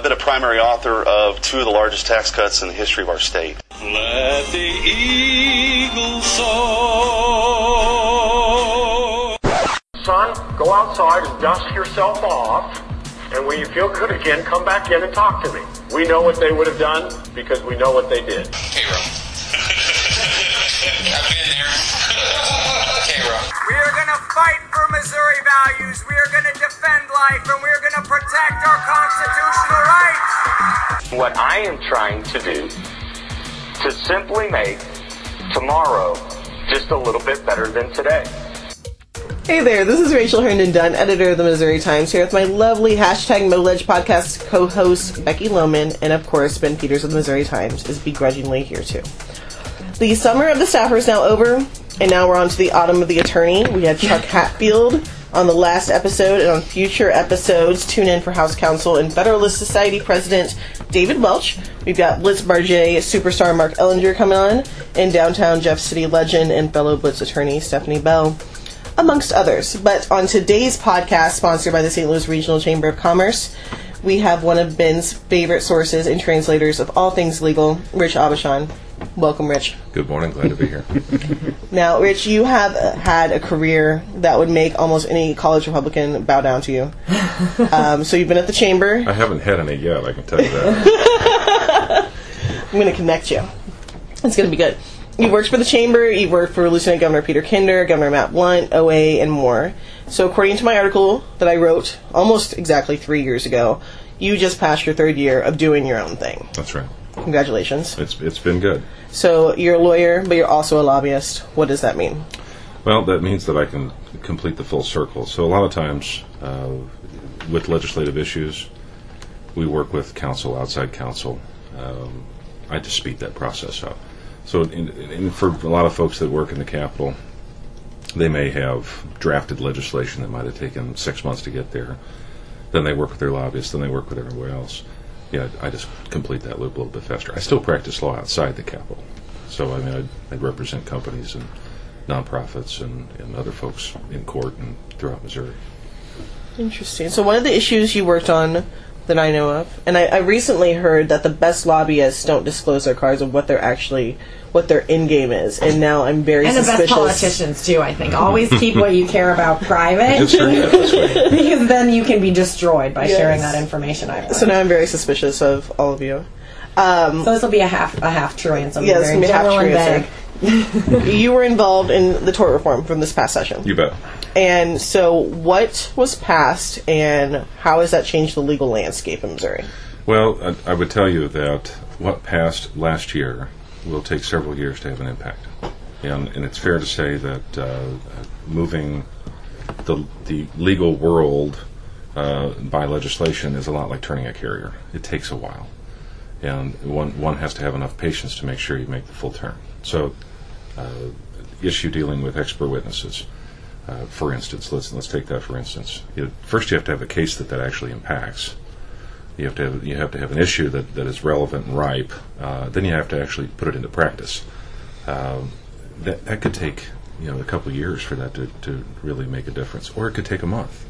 been a primary author of 2 of the largest tax cuts in the history of our state. Let the eagles soar. Son, go outside and dust yourself off, and when you feel good again, come back in and talk to me. We know what they would have done because we know what they did. K-Row. I've been there. K-Row. We are going to fight for Missouri values. We are going to defend life, and we are going to protect our constitutional rights. What I am trying to do to simply make tomorrow just a little bit better than today. Hey there, this is Rachel Herndon Dunn, editor of the Missouri Times, here with my lovely Middle Edge podcast co-host Becky Lohman, and of course Ben Peters of the Missouri Times is begrudgingly here too. The summer of the staffer is now over, and now we're on to the autumn of the attorney. We had Chuck Hatfield on the last episode, and on future episodes, tune in for House Counsel and Federalist Society President David Welch. We've got Blitz Barjay superstar Mark Ellinger coming on, and downtown Jeff City legend and fellow Blitz attorney Stephanie Bell, amongst others. But on today's podcast, sponsored by the St. Louis Regional Chamber of Commerce, we have one of Ben's favorite sources and translators of all things legal, Rich Aubuchon. Welcome, Rich. Good morning. Glad to be here. Now, Rich, you have had a career that would make almost any college Republican bow down to you. So you've been at the Chamber. I haven't had any yet, I can tell you that. I'm going to connect you. It's going to be good. You've worked for the Chamber, you've worked for Lieutenant Governor Peter Kinder, Governor Matt Blunt, OA, and more. So according to my article that I wrote almost exactly 3 years ago, you just passed your 3rd year of doing your own thing. That's right. Congratulations. It's been good. So you're a lawyer, but you're also a lobbyist. What does that mean? Well, that means that I can complete the full circle. So a lot of times with legislative issues, we work with counsel, outside counsel. I just speed that process up. So for a lot of folks that work in the Capitol, they may have drafted legislation that might have taken 6 months to get there. Then they work with their lobbyists, then they work with everywhere else. Yeah, I just complete that loop a little bit faster. I still practice law outside the Capitol. So, I mean, I represent companies and nonprofits and other folks in court and throughout Missouri. Interesting. So one of the issues you worked on that I know of, and I recently heard that the best lobbyists don't disclose their cards of what their end game is, and now I'm very suspicious. And the best politicians too, I think. Always keep what you care about private, Because then you can be destroyed by sharing that information. So now I'm very suspicious of all of you. So this will be a half true answer. Yeah, this will be a half true answer. You were involved in the tort reform from this past session. You bet. And so what was passed, and how has that changed the legal landscape in Missouri? Well, I would tell you that what passed last year will take several years to have an impact. And it's fair to say that moving the legal world by legislation is a lot like turning a carrier. It takes a while. And one has to have enough patience to make sure you make the full turn. So, issue dealing with expert witnesses. For instance, let's take that for instance. First, you have to have a case that actually impacts. You have to have an issue that is relevant and ripe. Then you have to actually put it into practice. That could take a couple of years for that to really make a difference, or it could take a month.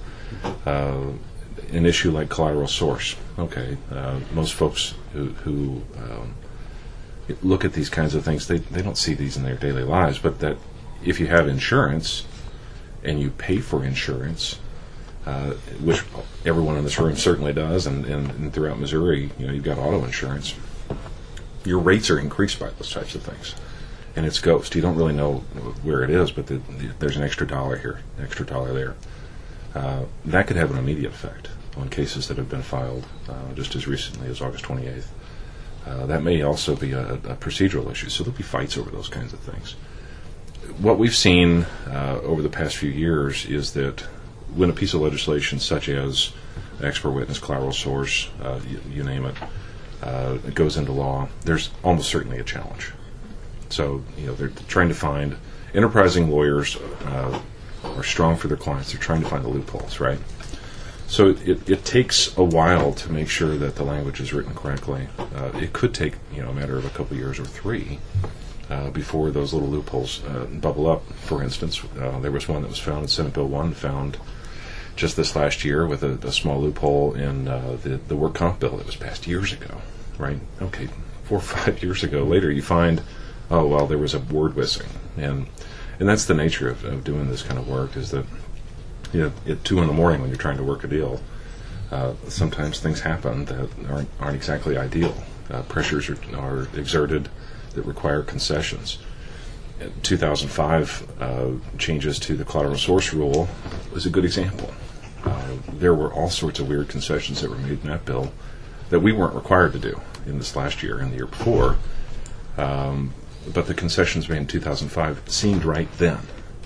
An issue like collateral source. Okay, most folks who look at these kinds of things, they don't see these in their daily lives, but that if you have insurance and you pay for insurance, which everyone in this room certainly does, and throughout Missouri, you've got auto insurance, your rates are increased by those types of things. And it's ghost. You don't really know where it is, but there's an extra dollar here, an extra dollar there. That could have an immediate effect on cases that have been filed just as recently as August 28th. That may also be a procedural issue, so there'll be fights over those kinds of things. What we've seen over the past few years is that when a piece of legislation such as expert witness, collateral source, you name it, it goes into law, there's almost certainly a challenge. So, they're trying to find, enterprising lawyers are strong for their clients. They're trying to find the loopholes, right? So it takes a while to make sure that the language is written correctly. It could take a matter of a couple of years or 3 before those little loopholes bubble up. For instance, there was one that was found in Senate Bill 1 found just this last year with a small loophole in the work comp bill that was passed years ago, right? Okay, 4 or 5 years ago. Later, you find, oh well, there was a word missing, and that's the nature of doing this kind of work. Is that at 2 a.m. when you're trying to work a deal, sometimes things happen that aren't exactly ideal. Pressures are exerted that require concessions. 2005 changes to the collateral source rule was a good example. There were all sorts of weird concessions that were made in that bill that we weren't required to do in this last year and the year before. But the concessions made in 2005 seemed right then.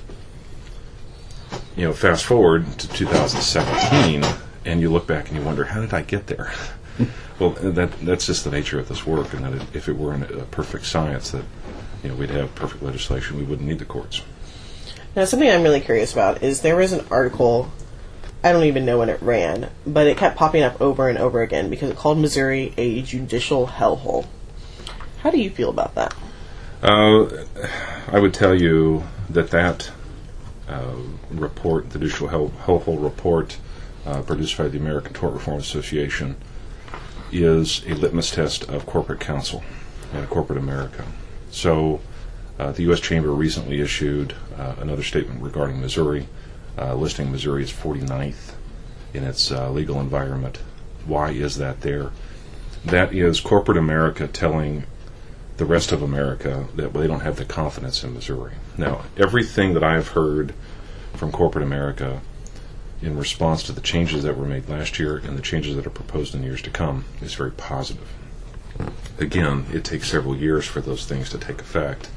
Fast forward to 2017, and you look back and you wonder, how did I get there? Well, that's just the nature of this work, and that if it were a perfect science, that we'd have perfect legislation, we wouldn't need the courts. Now, something I'm really curious about is there was an article, I don't even know when it ran, but it kept popping up over and over again because it called Missouri a judicial hellhole. How do you feel about that? I would tell you that report, the judicial hellhole report produced by the American Tort Reform Association, is a litmus test of corporate counsel and corporate America. So the U.S. Chamber recently issued another statement regarding Missouri, listing Missouri as 49th in its legal environment. Why is that there? That is corporate America telling the rest of America that they don't have the confidence in Missouri. Now, everything that I've heard from corporate America in response to the changes that were made last year and the changes that are proposed in years to come is very positive. Again, it takes several years for those things to take effect,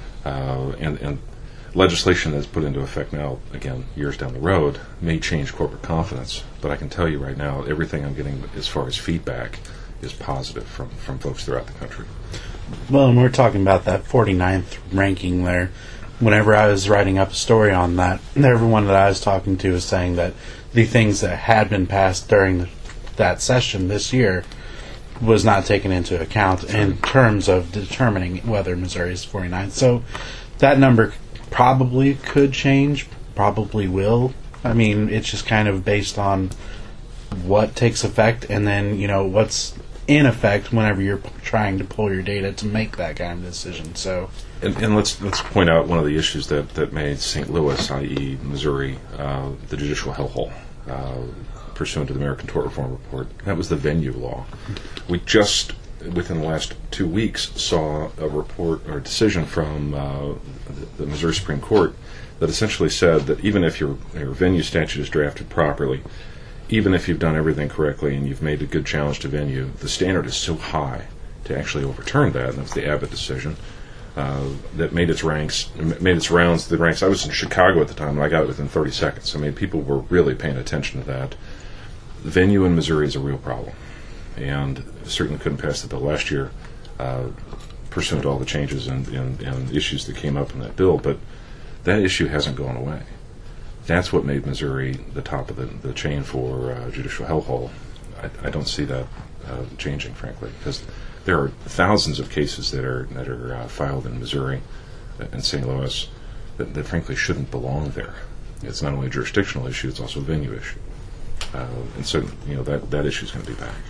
and legislation that's put into effect now, again, years down the road, may change corporate confidence. But I can tell you right now, everything I'm getting as far as feedback is positive from folks throughout the country. Well, and we're talking about that 49th ranking there. Whenever I was writing up a story on that, everyone that I was talking to was saying that the things that had been passed during that session this year was not taken into account in terms of determining whether Missouri is 49th. So that number probably could change, probably will. I mean, it's just kind of based on what takes effect and then, what's in effect whenever you're trying to pull your data to make that kind of decision. So, and let's point out one of the issues that made St. Louis, i.e. Missouri, the judicial hellhole, pursuant to the American Tort Reform Report. That was the venue law. We just, within the last 2 weeks, saw a report or a decision from the Missouri Supreme Court that essentially said that even if your venue statute is drafted properly, even if you've done everything correctly and you've made a good challenge to venue, the standard is so high to actually overturn that, and that's the Abbott decision, that made its rounds the ranks. I was in Chicago at the time, and I got it within 30 seconds. I mean, people were really paying attention to that. Venue in Missouri is a real problem, and certainly couldn't pass the bill last year, pursuant to all the changes and issues that came up in that bill, but that issue hasn't gone away. That's what made Missouri the top of the chain for judicial hellhole. I don't see that changing, frankly, because there are thousands of cases that are filed in Missouri and St. Louis that frankly shouldn't belong there. It's not only a jurisdictional issue; it's also a venue issue, and so that issue is going to be back.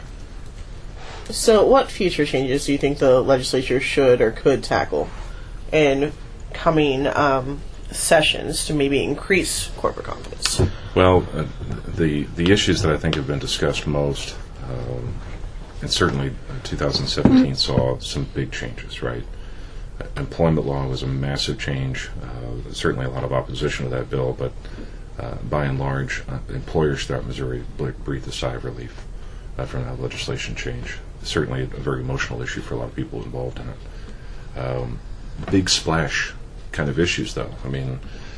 So, what future changes do you think the legislature should or could tackle in coming sessions to maybe increase corporate confidence? Well, the issues that I think have been discussed most, and certainly 2017 saw some big changes, right? Employment law was a massive change. Certainly a lot of opposition to that bill, but by and large, employers throughout Missouri breathed a sigh of relief from that legislation change. Certainly a very emotional issue for a lot of people involved in it. Big splash kind of issues, though. I mean,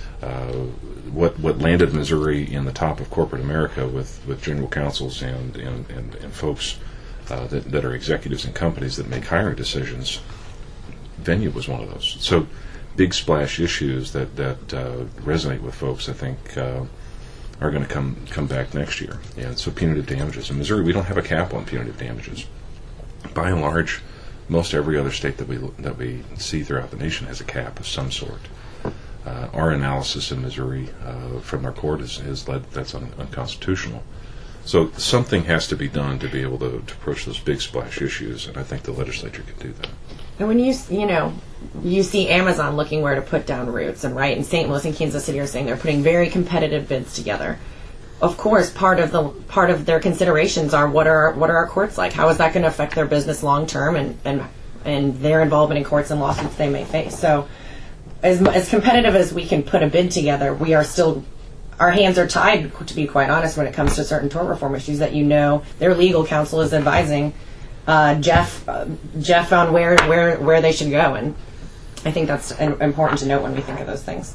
what landed Missouri in the top of corporate America with general counsels and folks that are executives in companies that make hiring decisions, venue was one of those. So big splash issues that resonate with folks, I think, are going to come back next year. And so punitive damages. In Missouri, we don't have a cap on punitive damages. By and large, most every other state that we see throughout the nation has a cap of some sort. our analysis in Missouri from our court has led that's unconstitutional. So something has to be done to be able to approach those big splash issues, and I think the legislature can do that. And when you see Amazon looking where to put down roots, and right, in St. Louis and Kansas City are saying they're putting very competitive bids together. Of course, part of their considerations are what are our courts like? How is that going to affect their business long term, and their involvement in courts and lawsuits they may face. So, as competitive as we can put a bid together, we are still. Our hands are tied, to be quite honest, when it comes to certain tort reform issues that their legal counsel is advising Jeff on where they should go, and I think that's important to note when we think of those things.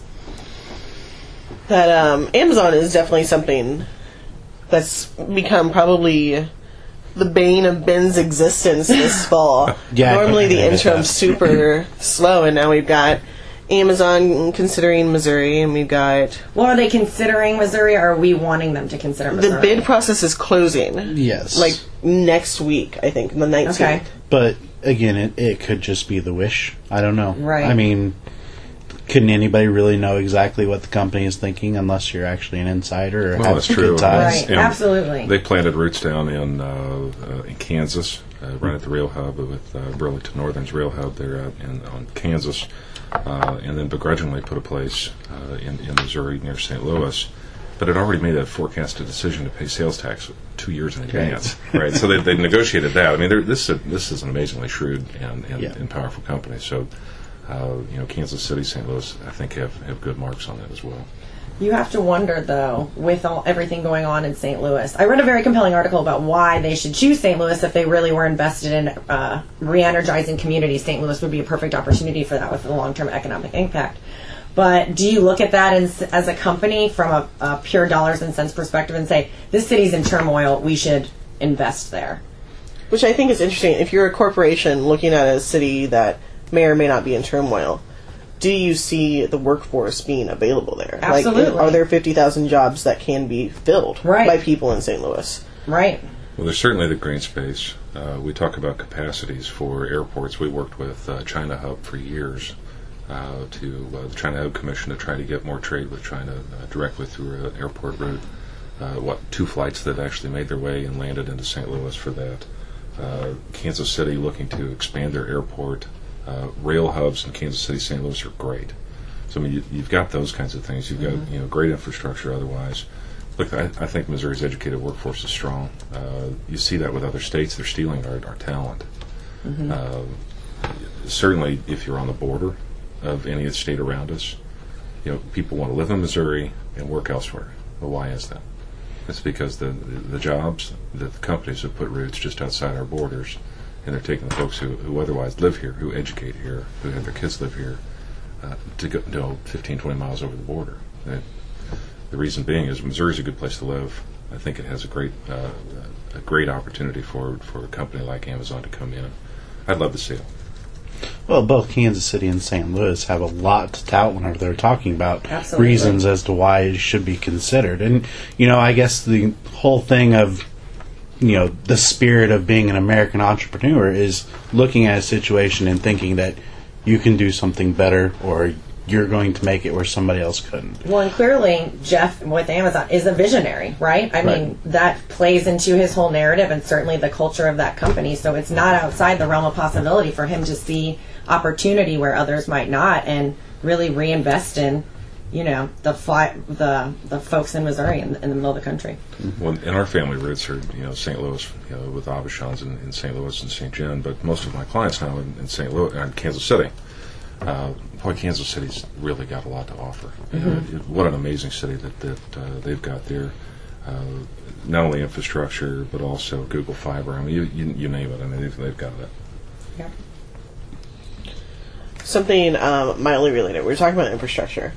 That Amazon is definitely something that's become probably the bane of Ben's existence this fall. Normally the interim's super slow, and now we've got Amazon considering Missouri, and we've got... Well, are they considering Missouri, or are we wanting them to consider Missouri? The bid process is closing. Yes. Like, next week, I think, the 19th. Okay. But, again, it could just be the wish. I don't know. Right. I mean, couldn't anybody really know exactly what the company is thinking unless you're actually an insider or have good ties? Right, absolutely. They planted roots down in Kansas, right at the rail hub with Burlington Northern's rail hub there on Kansas. And then begrudgingly put a place in Missouri near St. Louis, but had already made a forecasted decision to pay sales tax 2 years in advance. Right, so they negotiated that. I mean, this is an amazingly shrewd and powerful company. So, Kansas City, St. Louis, I think have good marks on that as well. You have to wonder, though, with everything going on in St. Louis. I read a very compelling article about why they should choose St. Louis if they really were invested in re-energizing communities. St. Louis would be a perfect opportunity for that with the long-term economic impact. But do you look at that as a company from a pure dollars and cents perspective and say, this city's in turmoil, we should invest there? Which I think is interesting. If you're a corporation looking at a city that may or may not be in turmoil, do you see the workforce being available there? Absolutely. Like, are there 50,000 jobs that can be filled by people in St. Louis? Right. Well, there's certainly the green space. We talk about capacities for airports. We worked with China Hub for years to the China Hub Commission to try to get more trade with China directly through an airport route. 2 flights that actually made their way and landed into St. Louis for that. Kansas City looking to expand their airport. Rail hubs in Kansas City, St. Louis are great. So I mean, you've got those kinds of things. You've got great infrastructure. Otherwise, look, I think Missouri's educated workforce is strong. You see that with other states; they're stealing our talent. Certainly, if you're on the border of any state around us, people want to live in Missouri and work elsewhere. Well, why is that? It's because the jobs that the companies have put roots just outside our borders. And they're taking the folks who otherwise live here, who educate here, who have their kids live here, to go 15, 20 miles over the border. The reason being is Missouri's a good place to live. I think it has a great opportunity for a company like Amazon to come in. I'd love to see it. Well, both Kansas City and St. Louis have a lot to tout whenever they're talking about reasons as to why it should be considered. And, I guess the whole thing of the spirit of being an American entrepreneur is looking at a situation and thinking that you can do something better or you're going to make it where somebody else couldn't. Well, and clearly Jeff with Amazon is a visionary, right? I mean, that plays into his whole narrative and certainly the culture of that company. So it's not outside the realm of possibility for him to see opportunity where others might not and really reinvest in the folks in Missouri in the middle of the country. Well, and our family roots are, St. Louis, with Abishans in St. Louis and St. John, but most of my clients now in St. Louis and Kansas City. Kansas City's really got a lot to offer. What an amazing city that they've got there. Not only infrastructure, but also Google Fiber. I mean, you name it. I mean, they've got it. Yeah. Something mildly related. We were talking about infrastructure.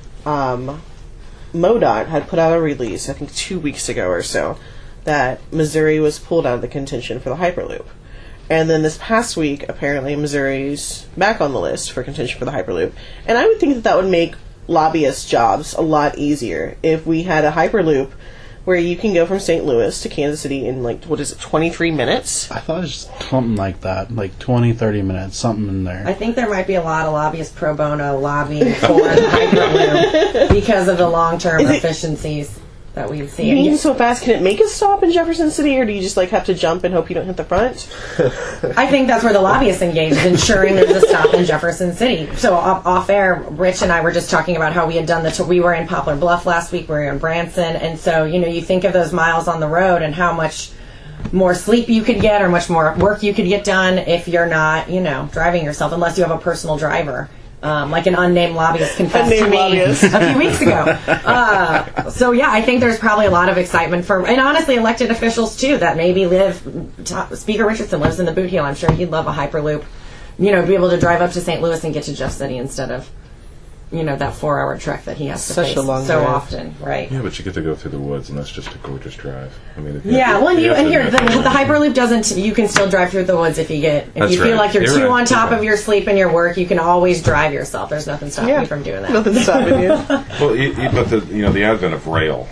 MoDOT had put out a release, I think 2 weeks ago or so, that Missouri was pulled out of the contention for the Hyperloop. And then this past week, apparently, Missouri's back on the list for contention for the Hyperloop. And I would think that would make lobbyist jobs a lot easier if we had a Hyperloop where you can go from St. Louis to Kansas City in, 23 minutes? I thought it was something like that, 20, 30 minutes, something in there. I think there might be a lot of lobbyists pro bono lobbying for the Hyperloop because of the long-term efficiencies that we've seen. You mean so fast, can it make a stop in Jefferson City, or do you just have to jump and hope you don't hit the front? I think that's where the lobbyists engage, ensuring there's a stop in Jefferson City. So off air, Rich and I were just talking about how we had done we were in Poplar Bluff last week, we were in Branson, and so, you think of those miles on the road and how much more sleep you could get or much more work you could get done if you're not, driving yourself, unless you have a personal driver. Like an unnamed lobbyist confessed to me a few weeks ago. So yeah, I think there's probably a lot of excitement and honestly elected officials too that maybe Speaker Richardson lives in the Boot Heel. I'm sure he'd love a Hyperloop, be able to drive up to St. Louis and get to Jeff City instead of, that 4-hour trek that he has to face so often, right? Yeah, but you get to go through the woods, and that's just a gorgeous drive. I mean, the Hyperloop doesn't. You can still drive through the woods if you feel like you're too on top of your sleep and your work. You can always drive yourself. There's nothing stopping you from doing that. Nothing stopping you. Well, but the advent of rail.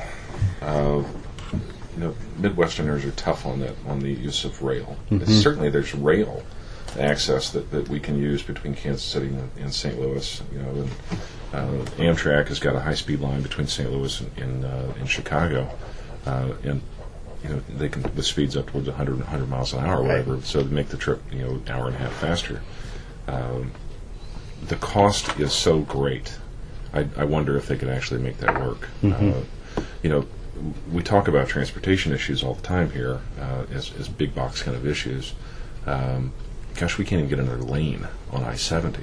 Midwesterners are tough on the use of rail. Mm-hmm. Certainly, there's rail access that we can use between Kansas City and St. Louis. And Amtrak has got a high-speed line between St. Louis and Chicago, and they can with speeds up towards 100 miles an hour or whatever. So to make the trip an hour and a half faster. The cost is so great. I wonder if they could actually make that work. Mm-hmm. We talk about transportation issues all the time here as big box kind of issues. Gosh, we can't even get another lane on I-70.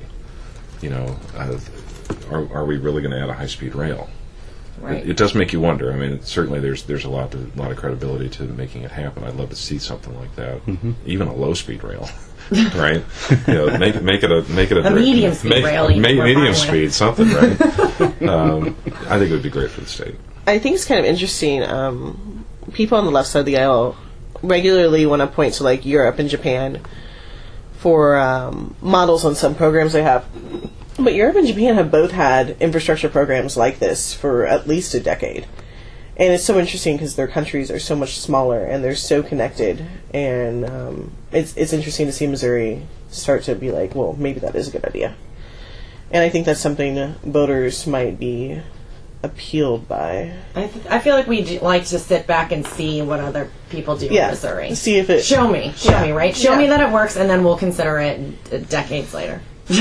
Are we really going to add a high-speed rail? Right. It does make you wonder. I mean, certainly there's a lot of credibility to making it happen. I'd love to see something like that, even a low-speed rail, right? Make it a medium speed rail, medium speed, something, right? I think it would be great for the state. I think it's kind of interesting. People on the left side of the aisle regularly want to point to Europe and Japan for models on some programs they have. But Europe and Japan have both had infrastructure programs like this for at least a decade. And it's so interesting because their countries are so much smaller and they're so connected. And it's interesting to see Missouri start to be well, maybe that is a good idea. And I think that's something voters might be appealed by. I feel like we like to sit back and see what other people do in Missouri. See if it... Show me, right? Show me that it works, and then we'll consider it decades later. We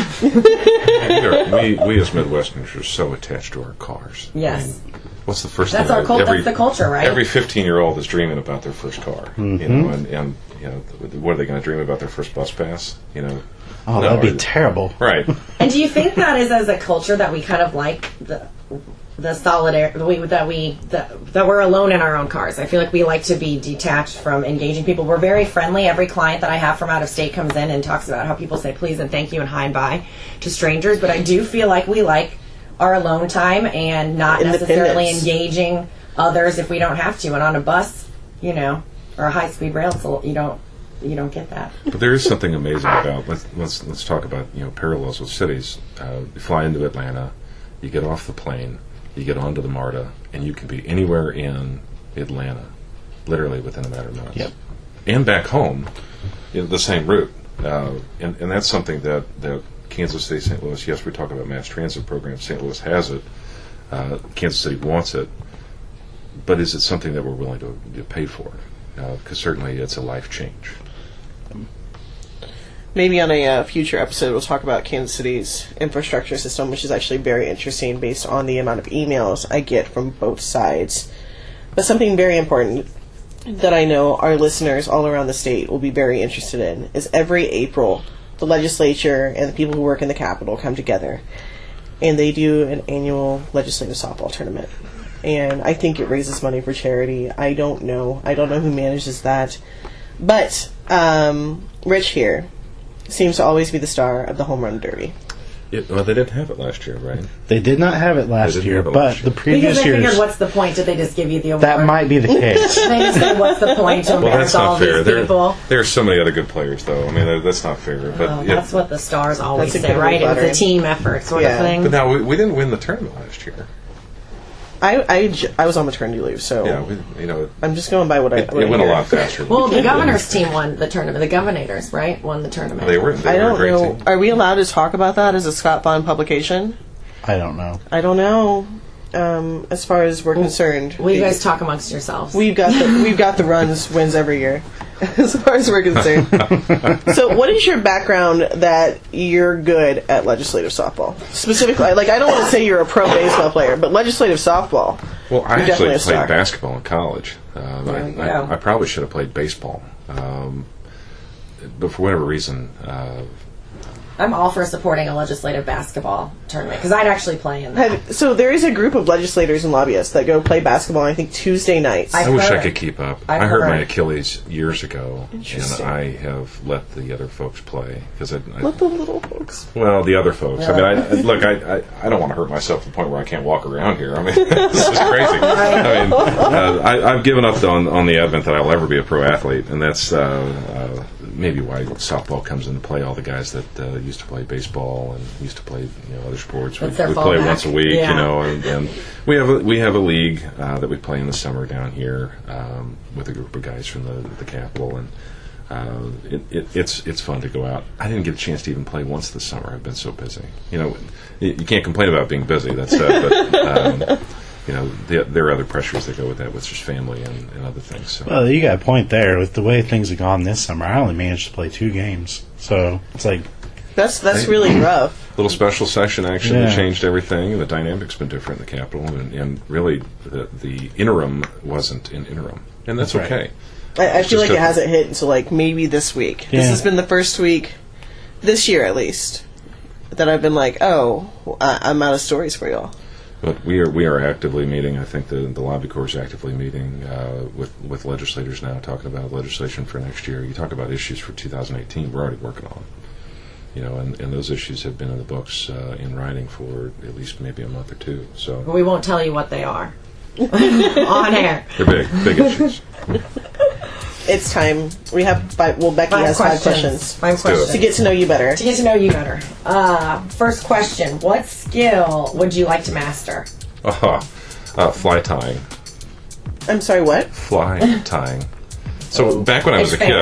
as Midwesterners are so attached to our cars. Yes. I mean, what's the first that's thing? That's the culture, right? Every 15-year-old is dreaming about their first car. Mm-hmm. And what are they going to dream about their first bus pass? Oh, that'd be terrible. Right. And do you think that is as a culture that we kind of like the solidarity that we're alone in our own cars? I feel like we like to be detached from engaging people. We're very friendly. Every client that I have from out of state comes in and talks about how people say please and thank you and hi and bye to strangers. But I do feel like we like our alone time and not necessarily engaging others if we don't have to. And on a bus, or a high-speed rail, so you don't get that. But there is something amazing about let's talk about parallels with cities. You fly into Atlanta, you get off the plane, you get onto the MARTA, and you can be anywhere in Atlanta, literally within a matter of minutes. Yep. And back home, the same route. And that's something that Kansas City, St. Louis, yes, we talk about mass transit programs. St. Louis has it. Kansas City wants it. But is it something that we're willing to pay for? Because certainly it's a life change. Maybe on a future episode we'll talk about Kansas City's infrastructure system, which is actually very interesting based on the amount of emails I get from both sides. But something very important that I know our listeners all around the state will be very interested in is every April the legislature and the people who work in the Capitol come together and they do an annual legislative softball tournament. And I think it raises money for charity. I don't know who manages that. But Rich here seems to always be the star of the home run derby. Well, they didn't have it last year, right? They did not have it last year, but the previous years... Because they figured, years... what's the point? Did they just give you the award? That might be the case. They just said, what's the point? Well, that's not fair. People. There are so many other good players, though. I mean, that's not fair. But that's what the stars always say, right? It was a team effort sort of thing. But now, we didn't win the tournament last year. I was on maternity leave, so yeah, I'm just going by what it I went a hear. lot faster. Well, the governor's team won the tournament. The Governators, right, won the tournament. They were I don't a great know. team. Are we allowed to talk about that as a Scott Bond publication? I don't know. I don't know. As far as we're concerned, Will you guys talk amongst yourselves? we've got the runs wins every year. As far as we're concerned. So, what is your background that you're good at legislative softball? Specifically, like, I don't want to say you're a pro baseball player, but legislative softball. Well, I you're definitely actually a star. played basketball in college. I probably should have played baseball. But for whatever reason, I'm all for supporting a legislative basketball tournament because I'd actually play in that. So there is a group of legislators and lobbyists that go play basketball, I think, Tuesday nights. I wish I heard. could keep up. I've I hurt my heard. Achilles years ago, and Interesting. I have let the other folks play because Let the little folks. well, the other folks. I mean, I don't want to hurt myself to the point where I can't walk around here. I mean, this is crazy. I mean, I've given up on the advent that I'll ever be a pro athlete, and that's maybe why softball comes into play. All the guys that used to play baseball and used to play other sports, we That's their play fallback. once a week, Yeah. and we have a league that we play in the summer down here with a group of guys from the Capitol, and it's fun to go out. I didn't get a chance to even play once this summer. I've been so busy. You can't complain about being busy. That's but. There are other pressures that go with that, with just family and other things. So. Well, you got a point there. With the way things have gone this summer, I only managed to play 2 games. So it's like... That's really rough. Little special session action that Yeah. changed everything. The dynamic's been different in the Capitol, and really the interim wasn't an interim, and that's That's okay. I It's feel like just it hasn't hit until like maybe this week. Yeah. This has been the first week, this year at least, that I've been like, oh, I'm out of stories for y'all. But we are actively meeting. I think the lobby corps is actively meeting with legislators now, talking about legislation for next year. You talk about issues for 2018. We're already working on. And those issues have been in the books in writing for at least maybe a month or two. So But we won't tell you what they are on air. they're big issues. It's time. We have Becky has 5 questions. 5 do it. questions. To get to know you better. To get to know you better. First question. What skill would you like to master? Fly tying. I'm sorry, what? Fly tying. So back when I was a kid,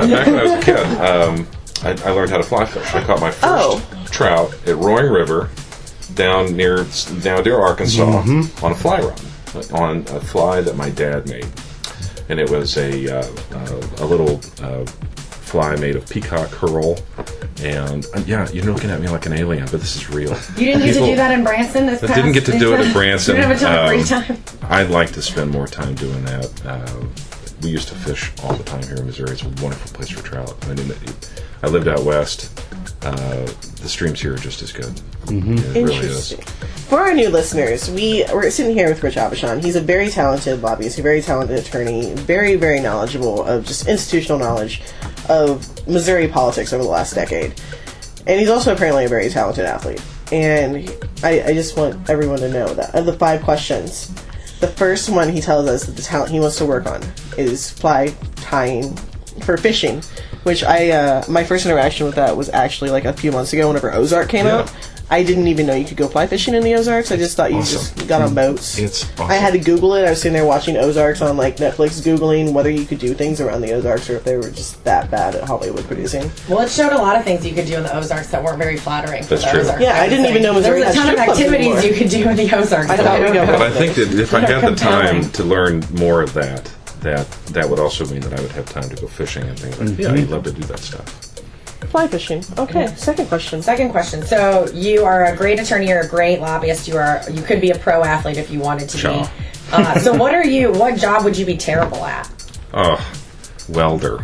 I learned how to fly fish. I caught my first trout at Roaring River down near Arkansas on a fly rod, on a fly that my dad made. And it was a little fly made of peacock herl. And you're looking at me like an alien, but this is real. You didn't get to do that in Branson this past? Didn't get to do it at Branson. You didn't have a ton of free time? I'd like to spend more time doing that. We used to fish all the time here in Missouri. It's a wonderful place for trout. I lived out west. The streams here are just as good. It really is. Interesting. For our new listeners, we're sitting here with Rich Abishan. He's a very talented lobbyist, a very talented attorney, very, very knowledgeable of just institutional knowledge of Missouri politics over the last decade. And he's also apparently a very talented athlete. And I just want everyone to know that of the 5 questions, the first one he tells us that the talent he wants to work on is fly tying for fishing, which my first interaction with that was actually like a few months ago whenever Ozark came out. I didn't even know you could go fly fishing in the Ozarks. I just thought you just got on boats. It's awesome. I had to Google it. I was sitting there watching Ozarks on like Netflix, Googling whether you could do things around the Ozarks or if they were just that bad at Hollywood producing. Well, it showed a lot of things you could do in the Ozarks that weren't very flattering for That's the true. Ozarks. Yeah, I didn't even know Missouri There was a had ton of strip clubs activities anymore. you could do in the Ozarks. I that thought we we'd don't go know. But I think that if I had the compelling. time to learn more of that would also mean that I would have time to go fishing and things like that. Yeah, I'd love to do that stuff. Fly fishing. Okay, second question. Second question. So you are a great attorney, you're a great lobbyist, you could be a pro athlete if you wanted to Sure. be. So what job would you be terrible at? Welder.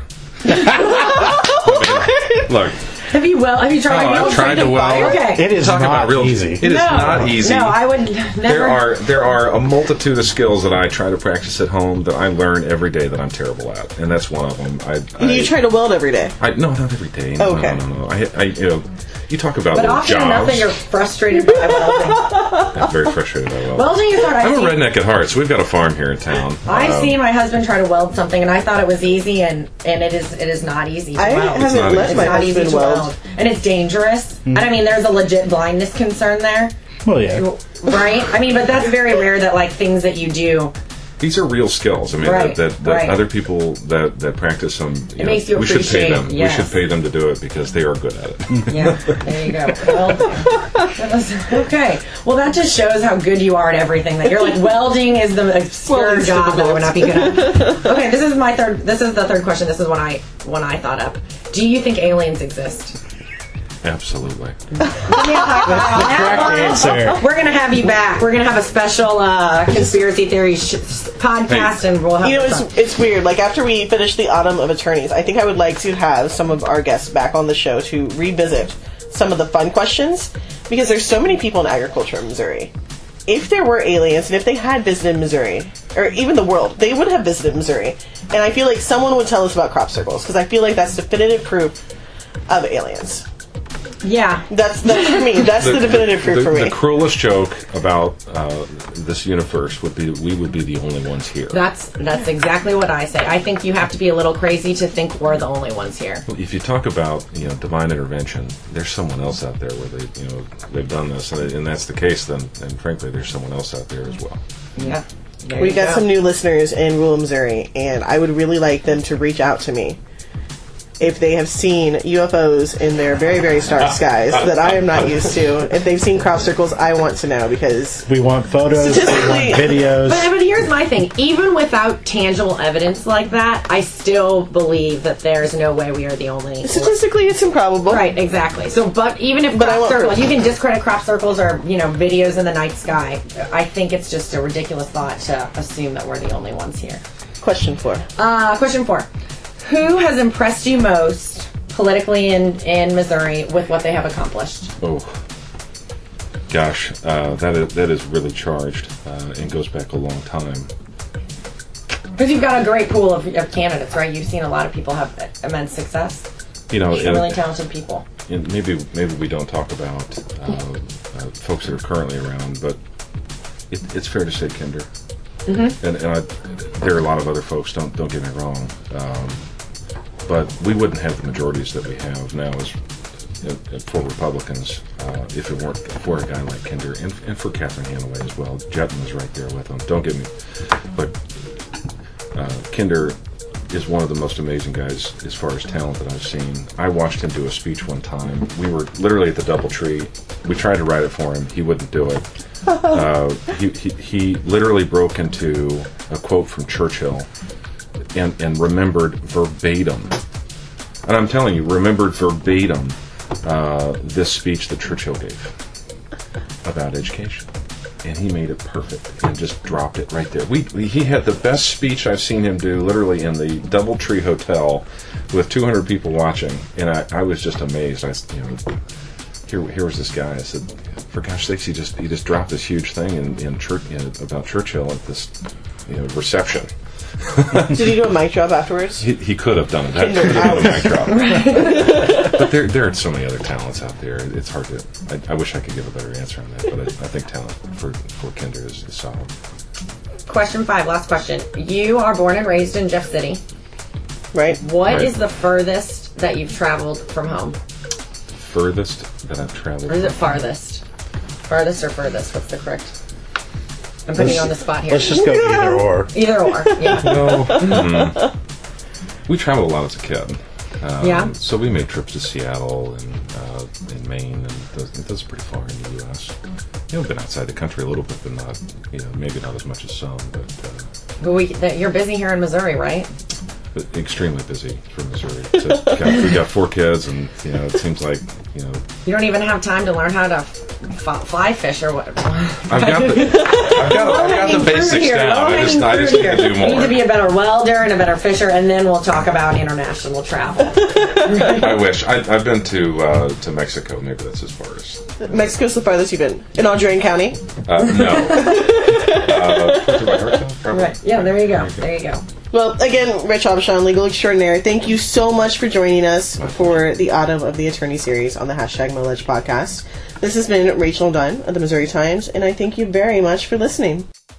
Look, Have you tried to weld? I've tried to weld. Okay. It is talk not about real easy. It is not easy. No, I would never. There are a multitude of skills that I try to practice at home that I learn every day that I'm terrible at, and that's one of them. You try to weld every day. No, not every day. No, Okay. No. You talk about But little often jobs. enough that you're frustrated by welding. I'm very frustrated by welding. Welding is hard. I'm a redneck at heart, so we've got a farm here in town. I've seen my husband try to weld something, and I thought it was easy, and it is not easy to I weld. haven't not let easy. my It's not easy husband to weld. and it's dangerous. And I mean, there's a legit blindness concern there. Well, yeah. Right? I mean, but that's very rare that, like, things that you do. These are real skills. I mean, Right, that right. other people that practice them, makes you we should pay appreciate, them. yes. We should pay them to do it because they are good at it. Yeah, there you go. Well, okay. Well, that just shows how good you are at everything. That you're like, welding is the obscure Welding's job that I would not be good at. Okay, this is the third question. This is one I thought up. Do you think aliens exist? Absolutely. Correct answer. We're gonna have you back. We're gonna have a special conspiracy theory podcast, and we'll have. You know, it's weird. Like, after we finish the Autumn of Attorneys, I think I would like to have some of our guests back on the show to revisit some of the fun questions, because there's so many people in agriculture in Missouri. If there were aliens, and if they had visited Missouri, or even the world, they would have visited Missouri. And I feel like someone would tell us about crop circles, because I feel like that's definitive proof of aliens. Yeah. That's for me. That's the definitive proof for me. The cruelest joke about this universe would be we would be the only ones here. That's exactly what I say. I think you have to be a little crazy to think we're the only ones here. If you talk about divine intervention, there's someone else out there where they've done this, and that's the case. Then, and frankly, there's someone else out there as well. Yeah. We got some new listeners in rural Missouri, and I would really like them to reach out to me if they have seen UFOs in their very, very stark skies that I am not used to. If they've seen crop circles, I want to know, because We want photos, we want videos. But here's my thing. Even without tangible evidence like that, I still believe that there's no way we are the only. statistically it's improbable. Right, exactly. So, but even if But I crop won't circles, prove you can discredit crop circles or, videos in the night sky. I think it's just a ridiculous thought to assume that we're the only ones here. Question 4. Question 4. Who has impressed you most politically in Missouri with what they have accomplished? Oh, gosh, that is really charged and goes back a long time. Because you've got a great pool of candidates, right? You've seen a lot of people have immense success. Some really talented people. And maybe we don't talk about folks that are currently around, but it's fair to say Kinder. Mm-hmm. And there are a lot of other folks. Don't get me wrong, but we wouldn't have the majorities that we have now as for Republicans if it weren't for a guy like Kinder and for Catherine Hanaway as well. Jetton was right there with them. Don't get me, but Kinder is one of the most amazing guys as far as talent that I've seen. I watched him do a speech one time. We were literally at the DoubleTree. We tried to write it for him. He wouldn't do it. He literally broke into a quote from Churchill and remembered verbatim. And I'm telling you, remembered verbatim this speech that Churchill gave about education. And he made it perfect and just dropped it right there. He had the best speech I've seen him do, literally in the DoubleTree Hotel with 200 people watching, and I was just amazed. Here was this guy. I said, for gosh sakes, he just dropped this huge thing about Churchill at this reception. Did he do a mic drop afterwards? He could have done it. That could have been a mic drop. But there are so many other talents out there. It's hard to. I wish I could give a better answer on that, but I think talent for Kinder is solid. Question 5, last question. You are born and raised in Jeff City. Right. What is the furthest that you've traveled from home? Furthest that I've traveled. Or is it farthest? Farthest or furthest? What's the correct? I'm putting you on the spot here. Let's just go either or. Either or, yeah. No. We traveled a lot as a kid. Yeah. So we made trips to Seattle and Maine, and those are pretty far in the U.S. We've been outside the country a little bit, but not, maybe not as much as some. But you're busy here in Missouri, right? Extremely busy for Missouri. So we got 4 kids, and it seems like You don't even have time to learn how to fly fish or what? I've got the basics down. I just need to do more. You need to be a better welder and a better fisher, and then we'll talk about international travel. I wish. I've been to Mexico. Maybe that's as far as. Mexico's the farthest you've been. In Audrain County? No. Puerto Vallarta, probably. Right. Yeah, there you go. There you go. Well, again, Rich Aubuchon, legal extraordinaire, thank you so much for joining us for the Autumn of the Attorney series on the #MoLedge podcast. This has been Rachel Dunn of the Missouri Times, and I thank you very much for listening.